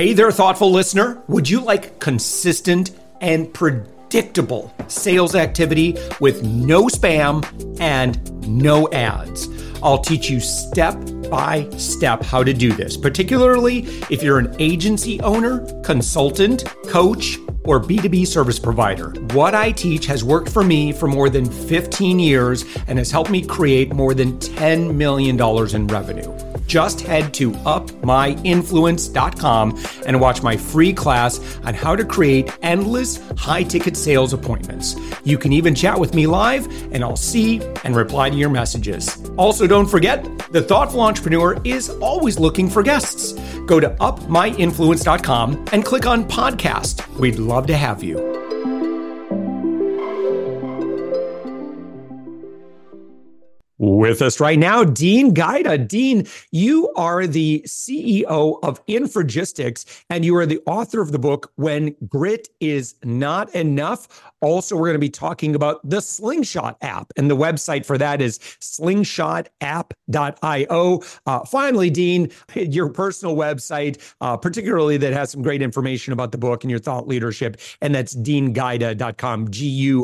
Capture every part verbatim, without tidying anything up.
Hey there, thoughtful listener. Would you like consistent and predictable sales activity with no spam and no ads? I'll teach you step by step how to do this, particularly if you're an agency owner, consultant, coach, or B two B service provider. What I teach has worked for me for more than fifteen years and has helped me create more than ten million dollars in revenue. Just head to up my influence dot com and watch my free class on how to create endless high-ticket sales appointments. You can even chat with me live, and I'll see and reply to your messages. Also, don't forget, the Thoughtful Entrepreneur is always looking for guests. Go to up my influence dot com and click on podcast. We'd love to have you. With us right now, Dean Guida. Dean, you are the C E O of Infragistics, and you are the author of the book, When Grit Is Not Enough. Also, we're going to be talking about the Slingshot app, and the website for that is slingshot app dot io. Uh, finally, Dean, your personal website, uh, particularly that has some great information about the book and your thought leadership, and that's dean guida dot com, G U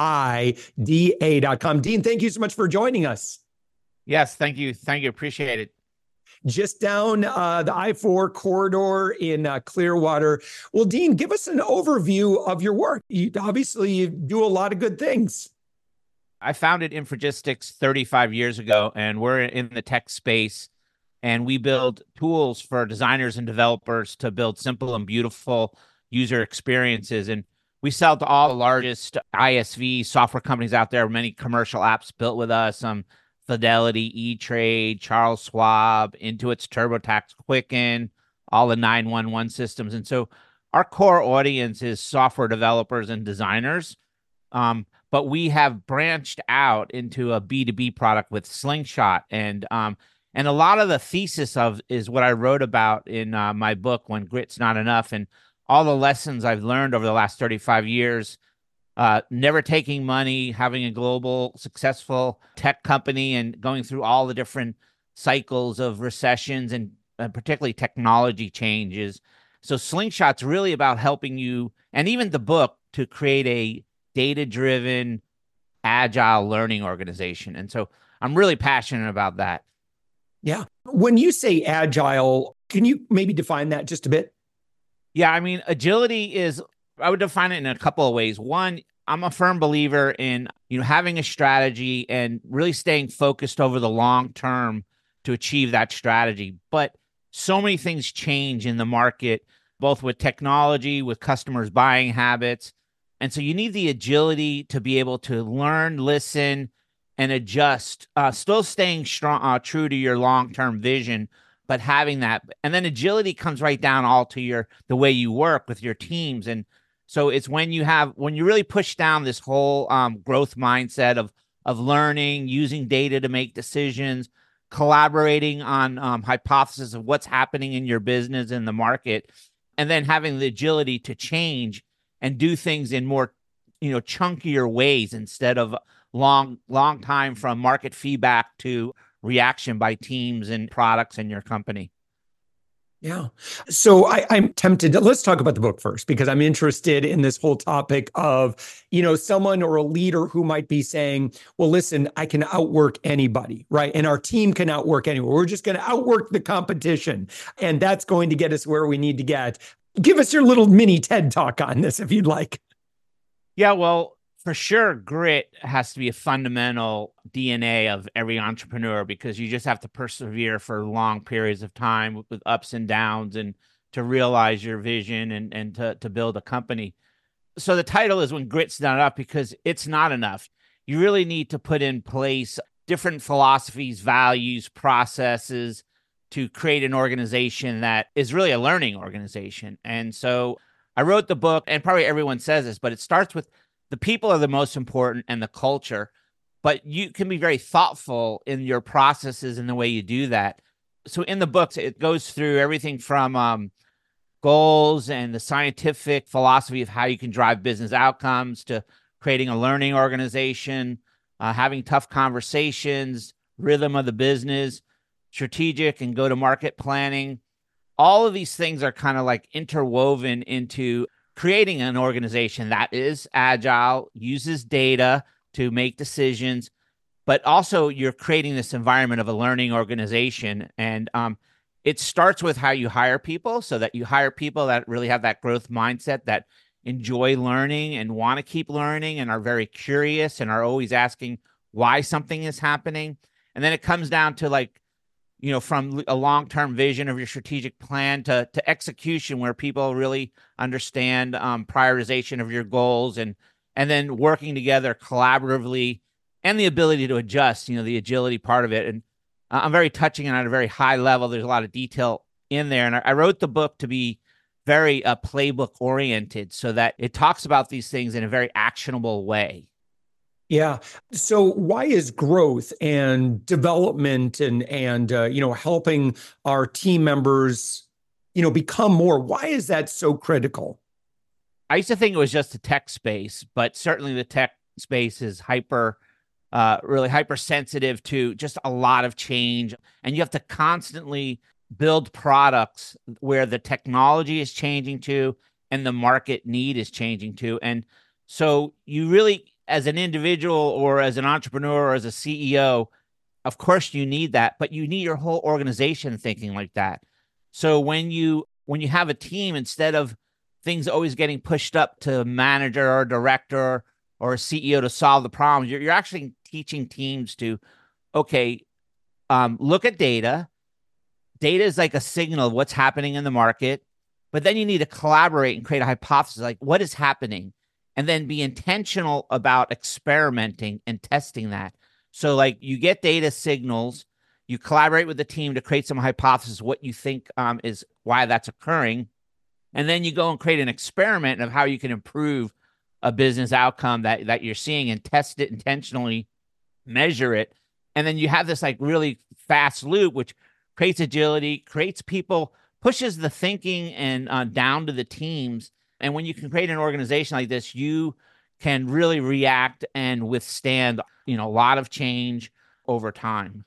I D A dot com. Dean, thank you so much for joining us. Yes, thank you. Thank you. Appreciate it. Just down uh, the I four corridor in uh, Clearwater. Well, Dean, give us an overview of your work. You, obviously, you do a lot of good things. I founded Infragistics thirty-five years ago, and we're in the tech space, and we build tools for designers and developers to build simple and beautiful user experiences. And we sell to all the largest I S V software companies out there, many commercial apps built with us, um, Fidelity, E-Trade, Charles Schwab, Intuit's TurboTax, Quicken, all the nine one one systems. And so our core audience is software developers and designers, um, but we have branched out into a B two B product with Slingshot. And um, and a lot of the thesis of is what I wrote about in uh, my book, When Grit's Not Enough, and all the lessons I've learned over the last thirty-five years, uh, never taking money, having a global successful tech company and going through all the different cycles of recessions and, and particularly technology changes. So Slingshot's really about helping you, and even the book, to create a data-driven, agile learning organization. And so I'm really passionate about that. Yeah. When you say agile, can you maybe define that just a bit? Yeah, I mean, agility is, I would define it in a couple of ways. One, I'm a firm believer in, you know, having a strategy and really staying focused over the long term to achieve that strategy. But so many things change in the market, both with technology, with customers' buying habits. And so you need the agility to be able to learn, listen, and adjust, uh, still staying strong, uh, true to your long-term vision, but having that. And then agility comes right down all to your, the way you work with your teams. And so it's when you have, when you really push down this whole um, growth mindset of, of learning, using data to make decisions, collaborating on um, hypotheses of what's happening in your business and the market, and then having the agility to change and do things in more, you know, chunkier ways instead of long, long time from market feedback to reaction by teams and products in your company. Yeah. So I, I'm tempted to, let's talk about the book first, because I'm interested in this whole topic of, you know, someone or a leader who might be saying, well, listen, I can outwork anybody, right? And our team can outwork anyone. We're just going to outwork the competition. And that's going to get us where we need to get. Give us your little mini TED talk on this, if you'd like. Yeah, well, for sure, grit has to be a fundamental D N A of every entrepreneur, because you just have to persevere for long periods of time with, with ups and downs, and to realize your vision and, and to, to build a company. So the title is When Grit's Not Enough, because it's not enough. You really need to put in place different philosophies, values, processes to create an organization that is really a learning organization. And so I wrote the book, and probably everyone says this, but it starts with the people are the most important and the culture, but you can be very thoughtful in your processes and the way you do that. So in the books, it goes through everything from um, goals and the scientific philosophy of how you can drive business outcomes to creating a learning organization, uh, having tough conversations, rhythm of the business, strategic and go-to-market planning, all of these things are kind of like interwoven into creating an organization that is agile, uses data to make decisions, but also you're creating this environment of a learning organization. And um, it starts with how you hire people, so that you hire people that really have that growth mindset, that enjoy learning and want to keep learning and are very curious and are always asking why something is happening. And then it comes down to, like, you know, from a long-term vision of your strategic plan to, to execution, where people really understand um, prioritization of your goals, and, and then working together collaboratively, and the ability to adjust, you know, the agility part of it. And uh, I'm very touching on at a very high level. There's a lot of detail in there. And I, I wrote the book to be very uh, playbook oriented, so that it talks about these things in a very actionable way. Yeah. So why is growth and development and and uh, you know, helping our team members, you know, become more, why is that so critical? I used to think it was just the tech space, but certainly the tech space is hyper, uh, really hypersensitive to just a lot of change. And you have to constantly build products where the technology is changing to and the market need is changing to. And so you really, as an individual or as an entrepreneur or as a C E O, of course you need that, but you need your whole organization thinking like that. So when you when you have a team, instead of things always getting pushed up to a manager or a director or a C E O to solve the problems, you're, you're actually teaching teams to, okay, um, look at data. Data is like a signal of what's happening in the market, but then you need to collaborate and create a hypothesis, like what is happening, and then be intentional about experimenting and testing that. So like you get data signals, you collaborate with the team to create some hypothesis, what you think um, is why that's occurring. And then you go and create an experiment of how you can improve a business outcome that, that you're seeing, and test it intentionally, measure it. And then you have this like really fast loop, which creates agility, creates people, pushes the thinking and uh, down to the teams. And when you can create an organization like this, you can really react and withstand, you know, a lot of change over time.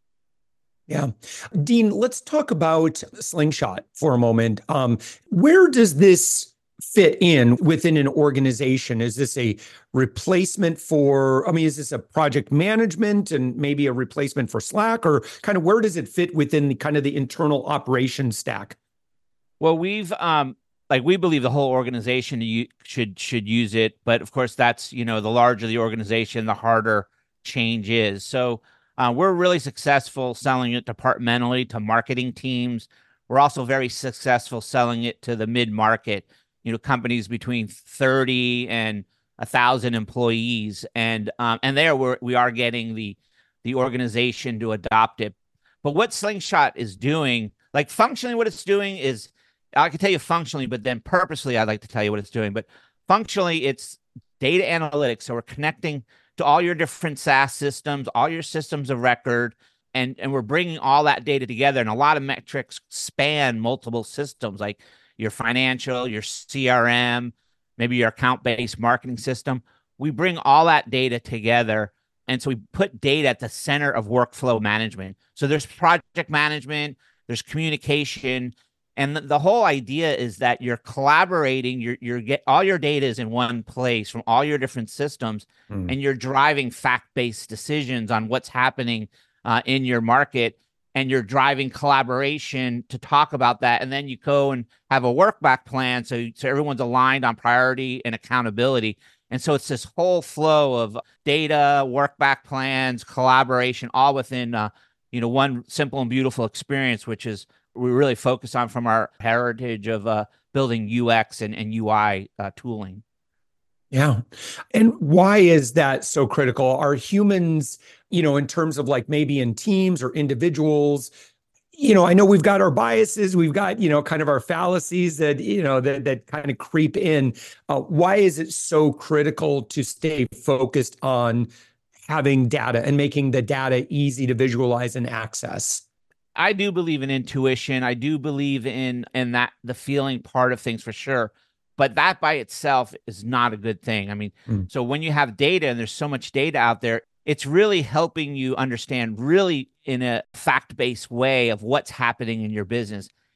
Yeah. Dean, let's talk about Slingshot for a moment. Um, where does this fit in within an organization? Is this a replacement for, I mean, is this a project management and maybe a replacement for Slack, or kind of where does it fit within the kind of the internal operation stack? Well, we've, um, like we believe the whole organization should should use it, but of course that's, you know, the larger the organization, the harder change is. So uh, we're really successful selling it departmentally to marketing teams. We're also very successful selling it to the mid-market, you know, companies between thirty and a thousand employees, and um, and there we're, we are getting the the organization to adopt it. But what Slingshot is doing, like functionally, what it's doing is, I can tell you functionally, but then purposely, I'd like to tell you what it's doing. But functionally, it's data analytics. So we're connecting to all your different SaaS systems, all your systems of record, and, and we're bringing all that data together. And a lot of metrics span multiple systems, like your financial, your C R M, maybe your account-based marketing system. We bring all that data together. And so we put data at the center of workflow management. So there's project management, there's communication. And the, the whole idea is that you're collaborating, you're, you're get all your data is in one place from all your different systems, mm. and you're driving fact-based decisions on what's happening uh, in your market, and you're driving collaboration to talk about that. And then you go and have a work back plan, so, so everyone's aligned on priority and accountability. And so it's this whole flow of data, work back plans, collaboration, all within uh, you know, one simple and beautiful experience, which is we really focus on from our heritage of uh, building U X and, and U I uh, tooling. Yeah. And why is that so critical? Are humans, you know, in terms of like maybe in teams or individuals, you know, I know we've got our biases, we've got, you know, kind of our fallacies that, you know, that, that kind of creep in. Uh, why is it so critical to stay focused on having data and making the data easy to visualize and access? I do believe in intuition. I do believe in in that the feeling part of things for sure. But that by itself is not a good thing. I mean, mm. so when you have data and there's so much data out there, it's really helping you understand really in a fact-based way of what's happening in your business.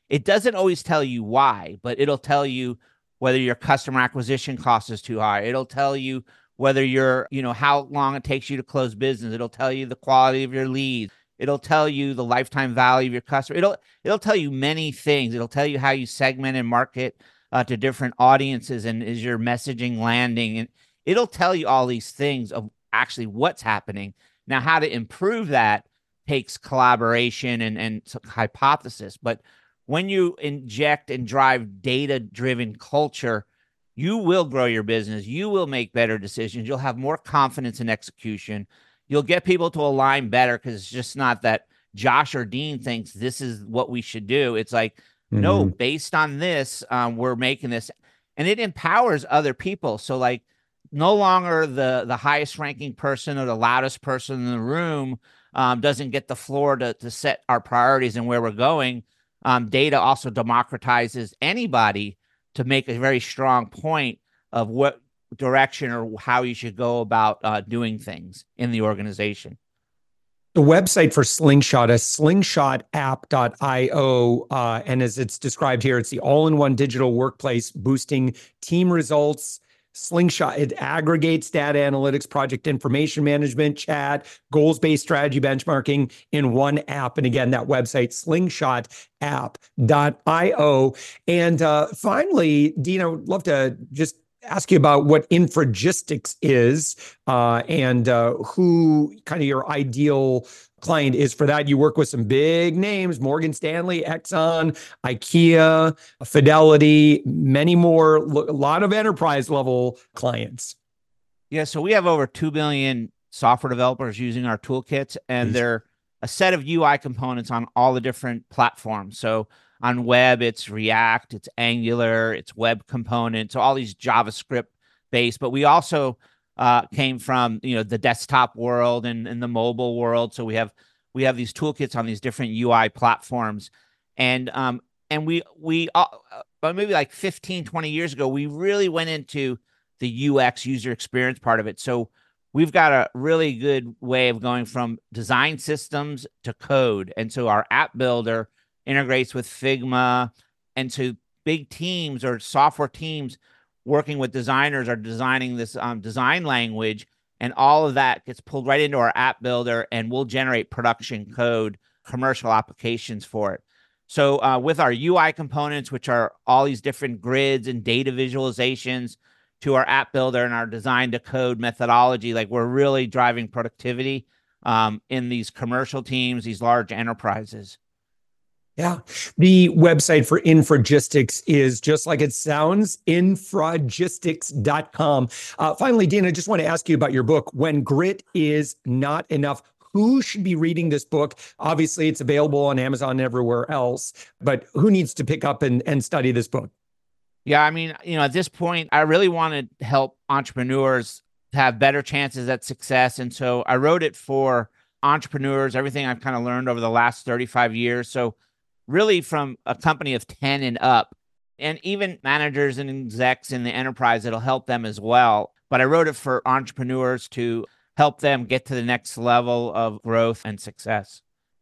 It doesn't always tell you why, but it'll tell you whether your customer acquisition cost is too high. It'll tell you whether you're, you know, how long it takes you to close business. It'll tell you the quality of your leads. It'll tell you the lifetime value of your customer. It'll it'll tell you many things. It'll tell you how you segment and market uh, to different audiences, and is your messaging landing. And it'll tell you all these things of actually what's happening. Now, how to improve that takes collaboration and, and hypothesis. But when you inject and drive data-driven culture, you will grow your business. You will make better decisions. You'll have more confidence in execution. You'll get people to align better, because it's just not that Josh or Dean thinks this is what we should do. It's like, mm-hmm. no, based on this, um, we're making this. And it empowers other people. So like, no longer the, the highest ranking person or the loudest person in the room um, doesn't get the floor to, to set our priorities and where we're going. Um, data also democratizes anybody to make a very strong point of what direction or how you should go about uh, doing things in the organization. The website for Slingshot is slingshot app dot io. Uh, and as it's described here, it's the all-in-one digital workplace boosting team results. Slingshot, it aggregates data analytics, project information management, chat, goals-based strategy benchmarking in one app. And again, that website, slingshot app dot io. And uh, finally, Dean, I would love to just ask you about what Infragistics is uh, and uh, who kind of your ideal client is for that. You work with some big names: Morgan Stanley, Exxon, IKEA, Fidelity, many more, a lot of enterprise level clients. Yeah, so we have over two billion software developers using our toolkits, and they're a set of U I components on all the different platforms. So on web, it's React, it's Angular, it's web components, so all these JavaScript based. But we also uh, came from, you know, the desktop world and, and the mobile world. So we have we have these toolkits on these different U I platforms, and um and we we uh, maybe like fifteen, twenty years ago, we really went into the U X, user experience part of it. So we've got a really good way of going from design systems to code, and so our app builder integrates with Figma, and so big teams or software teams working with designers are designing this um, design language, and all of that gets pulled right into our app builder, and we'll generate production code, commercial applications for it. So uh, with our U I components, which are all these different grids and data visualizations, to our app builder and our design to code methodology, like we're really driving productivity um, in these commercial teams, these large enterprises. Yeah. The website for Infragistics is just like it sounds, infragistics dot com. Uh, finally, Dean, I just want to ask you about your book, When Grit Is Not Enough. Who should be reading this book? Obviously, it's available on Amazon and everywhere else, but who needs to pick up and, and study this book? Yeah, I mean, you know, at this point, I really want to help entrepreneurs have better chances at success. And so I wrote it for entrepreneurs, everything I've kind of learned over the last thirty-five years. So really from a company of ten and up, and even managers and execs in the enterprise, it'll help them as well. But I wrote it for entrepreneurs to help them get to the next level of growth and success.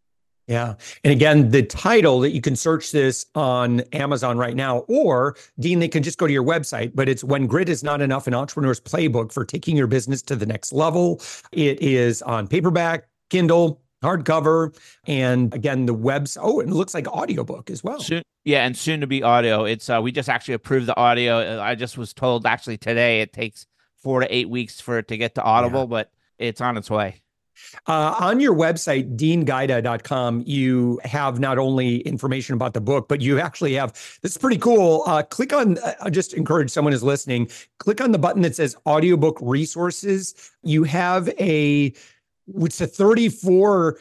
Yeah. And again, the title that you can search this on Amazon right now, or Dean, they can just go to your website, but it's When Grit Is Not Enough, an Entrepreneur's Playbook for Taking Your Business to the Next Level. It is on paperback, Kindle, hardcover, and again, the website. Oh, and it looks like audiobook as well. Soon, yeah, and soon to be audio. It's uh, we just actually approved the audio. I just was told actually today it takes four to eight weeks for it to get to Audible, yeah. But it's on its way. Uh, on your website, dean guida dot com, you have not only information about the book, but you actually have, this is pretty cool. Uh, click on, I just encourage someone who's listening, click on the button that says audiobook resources. You have a, it's a thirty-four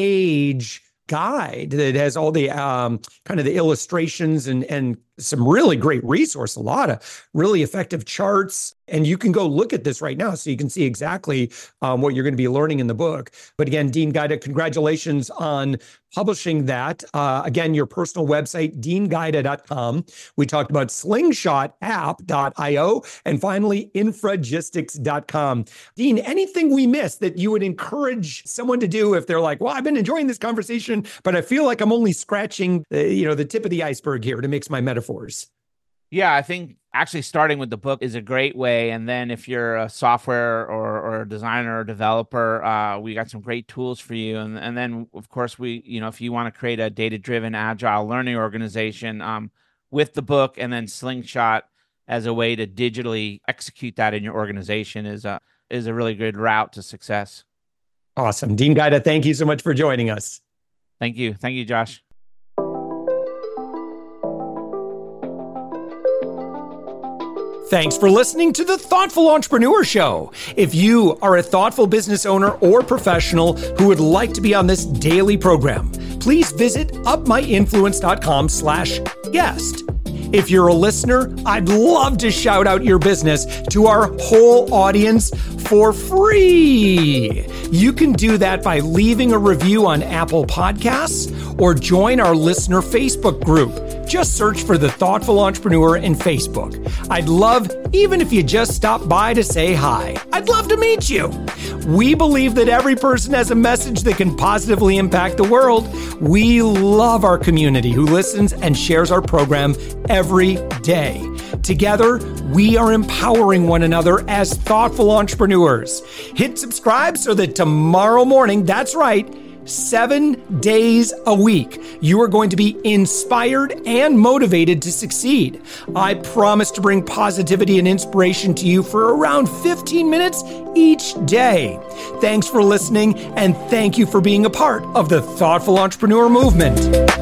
page guide that has all the um, kind of the illustrations and, and some really great resource, a lot of really effective charts. And you can go look at this right now so you can see exactly um, what you're going to be learning in the book. But again, Dean Guida, congratulations on publishing that. Uh, again, your personal website, dean guida dot com. We talked about slingshot app dot io and finally, infragistics dot com. Dean, anything we missed that you would encourage someone to do if they're like, well, I've been enjoying this conversation, but I feel like I'm only scratching the, you know, the tip of the iceberg here, to mix my metaphors? Yeah, I think actually starting with the book is a great way. And then if you're a software or, or a designer or developer, uh, we got some great tools for you. And, and then, of course, we, you know, if you want to create a data-driven, agile learning organization um, with the book, and then Slingshot as a way to digitally execute that in your organization is a, is a really good route to success. Awesome. Dean Guida, thank you so much for joining us. Thank you. Thank you, Josh. Thanks for listening to the Thoughtful Entrepreneur Show. If you are a thoughtful business owner or professional who would like to be on this daily program, please visit upmyinfluence.com slash guest. If you're a listener, I'd love to shout out your business to our whole audience for free. You can do that by leaving a review on Apple Podcasts or join our listener Facebook group. Just search for The Thoughtful Entrepreneur in Facebook. I'd love, even if you just stop by to say hi, I'd love to meet you. We believe that every person has a message that can positively impact the world. We love our community who listens and shares our program every day. Together, we are empowering one another as thoughtful entrepreneurs. Hit subscribe so that tomorrow morning, that's right, seven days a week, you are going to be inspired and motivated to succeed. I promise to bring positivity and inspiration to you for around fifteen minutes each day. Thanks for listening, and thank you for being a part of the Thoughtful Entrepreneur Movement.